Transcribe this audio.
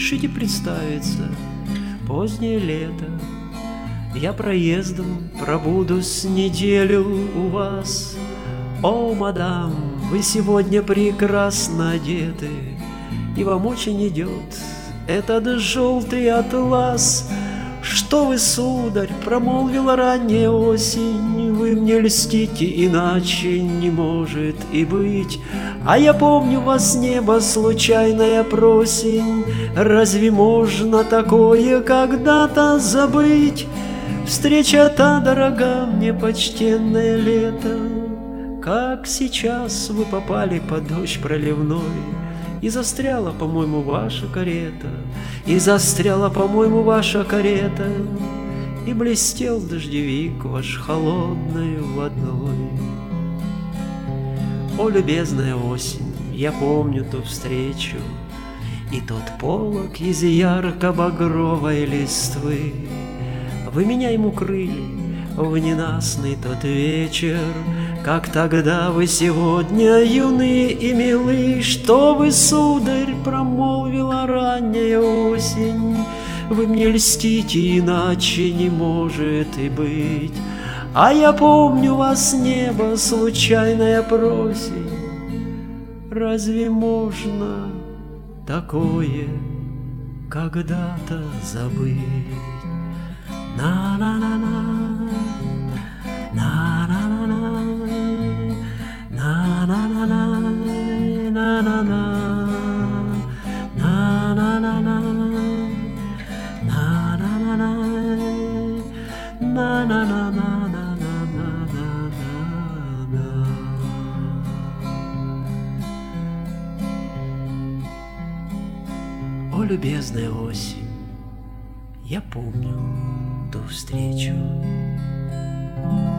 Разрешите представиться, позднее лето, я проездом пробуду с неделю у вас. О, мадам, вы сегодня прекрасно одеты, и вам очень идет этот желтый атлас. Что вы, сударь, промолвила ранняя осень, вы мне льстите, иначе не может и быть. А я помню вас, небо, случайная просень, разве можно такое когда-то забыть? Встреча та дорога мне, почтенное лето, как сейчас вы попали под дождь проливной. И застряла, по-моему, ваша карета, и застряла, по-моему, ваша карета, и блестел дождевик ваш холодной водой. О, любезная осень, я помню ту встречу и тот полог из ярко-багровой листвы. Вы меня им укрыли в ненастный тот вечер, как тогда вы сегодня юны и милы. Что вы, сударь, промолвила ранняя осень, вы мне льстите, иначе не может и быть. А я помню вас, небо, случайная просень, разве можно такое когда-то забыть? На-на-на-на, на-на-на-на, на-на-на-на, на-на-на, на-на-на-на, на-на-на-на, на-на-на-на. О, любезная осень, я помню ту встречу.